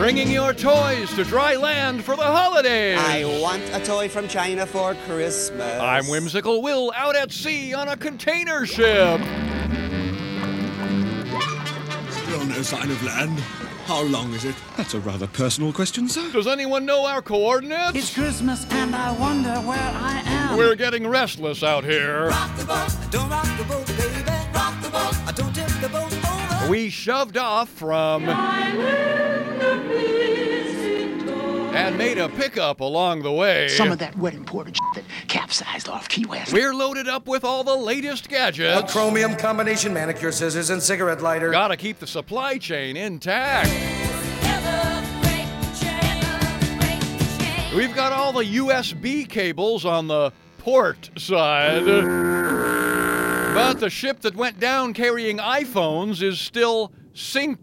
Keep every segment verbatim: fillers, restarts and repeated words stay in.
Bringing your toys to dry land for the holidays. I want a toy from China for Christmas. I'm Whimsical Will, out at sea on a container ship. Still no sign of land. How long is it? That's a rather personal question, sir. Does anyone know our coordinates? It's Christmas and I wonder where I am. We're getting restless out here. Rock the boat, don't rock the boat, baby. Rock the boat, don't tip the boat over. We shoved off from and made a pickup along the way. Some of that wet imported shit that capsized off Key West. We're loaded up with all the latest A gadgets. chromium combination manicure scissors and cigarette lighter. Gotta keep the supply chain intact. We've got all the U S B cables on the port side. But the ship that went down carrying iPhones is still sinking.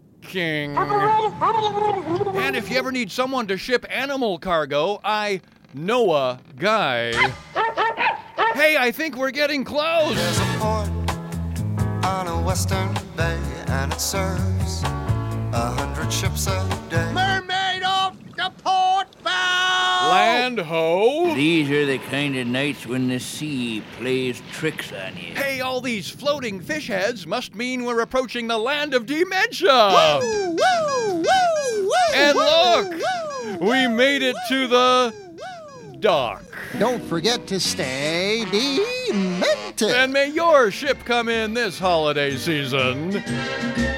And if you ever need someone to ship animal cargo, I know a guy. Hey, I think we're getting close. There's a port on a western bay, and it serves a hundred ships a day. Mermaid off the port bow! Land ho. These are the kind of nights when the sea plays tricks on you. Hey, all these floating fish heads must mean we're approaching the land of dementia. Woo, woo, woo, woo, And woo, look, woo, we made it to the dock. Don't forget to stay demented. And may your ship come in this holiday season.